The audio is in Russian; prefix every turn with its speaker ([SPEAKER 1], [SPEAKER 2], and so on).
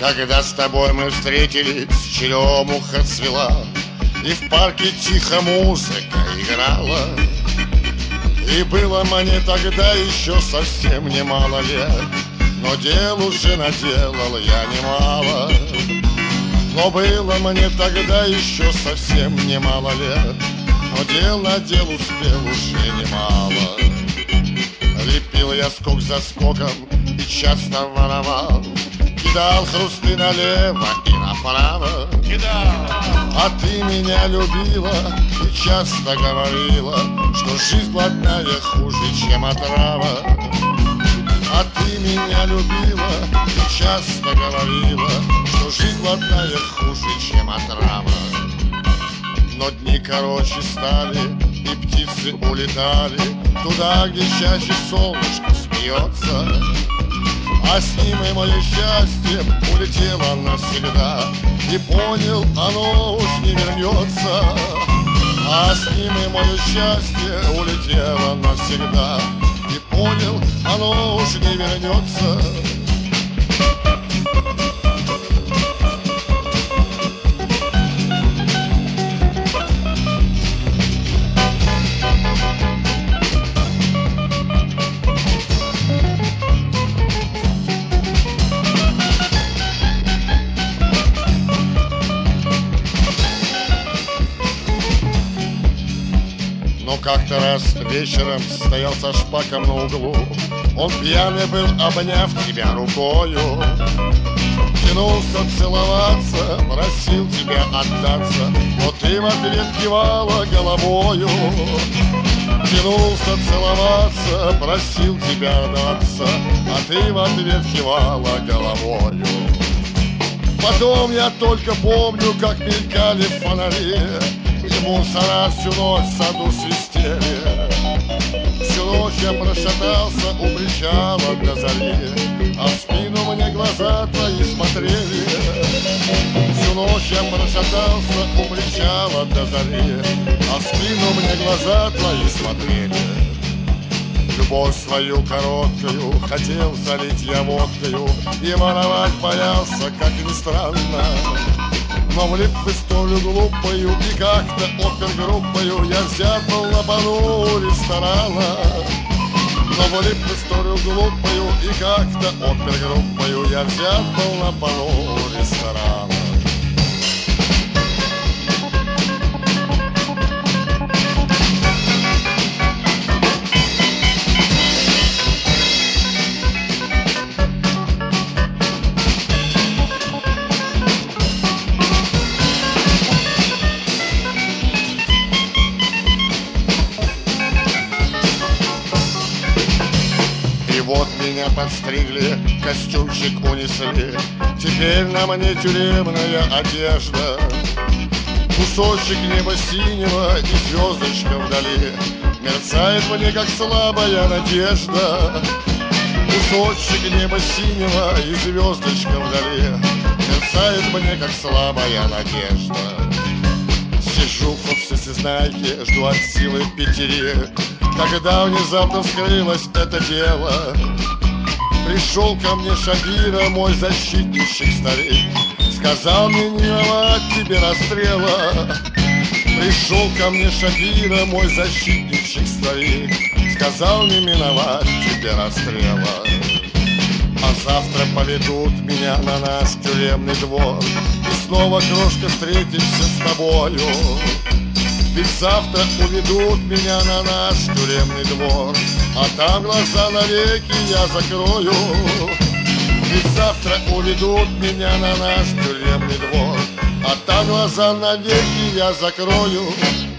[SPEAKER 1] Когда с тобой мы встретились, черемуха цвела, и в парке тихо музыка играла. И было мне тогда еще совсем немало лет, но дел уже наделал я немало. Но было мне тогда еще совсем немало лет, но дел надел успел уже немало. Лепил я скок за скоком и часто воровал, кидал хрусты налево и направо. А ты меня любила и часто говорила, что жизнь блатная хуже, чем отрава. А ты меня любила и часто говорила, что жизнь блатная хуже, чем отрава. Но дни короче стали, и птицы улетали туда, где чаще солнышко смеется. А с ним и мое счастье улетело навсегда, и понял, оно уж не вернется. А с ним и мое счастье улетело навсегда, и понял, оно уж не вернется. Но как-то раз вечером стоял со шпаком на углу. Он пьяный был, обняв тебя рукою, тянулся целоваться, просил тебя отдаться, но ты в ответ кивала головою. Тянулся целоваться, просил тебя отдаться, а ты в ответ кивала головою. Потом я только помню, как мелькали фонари, и мусора всю ночь в саду свистели. Всю ночь я прошатался у причала до зари, а в спину мне глаза твои смотрели. Всю ночь я прошатался у причала до зари, а в спину мне глаза твои смотрели. Любовь свою короткую хотел залить я водкою, и воровать боялся, как ни странно. Но влип в историю глупую, и как-то опергруппою я взят был на полу ресторана. Но влип в историю глупую, и как-то опергруппою я взят был на полу ресторана. Вот меня подстригли, костюмчик унесли, теперь на мне тюремная одежда. Кусочек неба синего и звездочка вдали мерцает мне, как слабая надежда. Кусочек неба синего и звездочка вдали мерцает мне, как слабая надежда. Сижу в всесознайке, жду от силы пятерик, когда внезапно вскрылось это дело. Пришел ко мне Шапира, мой защитничек старик, сказал мне не миновать тебе расстрела. Пришел ко мне Шапира, мой защитничек старик, сказал не миновать тебе расстрела. А завтра поведут меня на наш тюремный двор, и снова, крошка, встретимся с тобою. Ведь завтра уведут меня на наш тюремный двор, а там глаза навеки я закрою. Ведь завтра уведут меня на наш тюремный двор, а там глаза навеки я закрою.